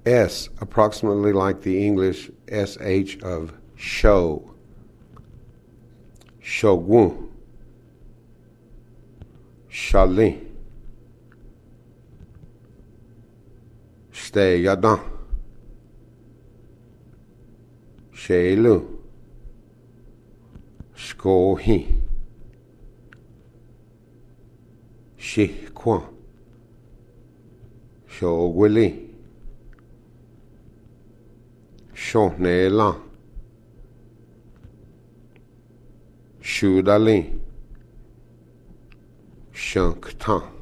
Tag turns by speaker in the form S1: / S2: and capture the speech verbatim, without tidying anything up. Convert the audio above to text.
S1: S, approximately like the English S H of show. Shogun. Shalin. Stay Yadan. Sheilu. Skohi. Shikwan. Shogwili. Shonnelan. Shudalin. Shanktan.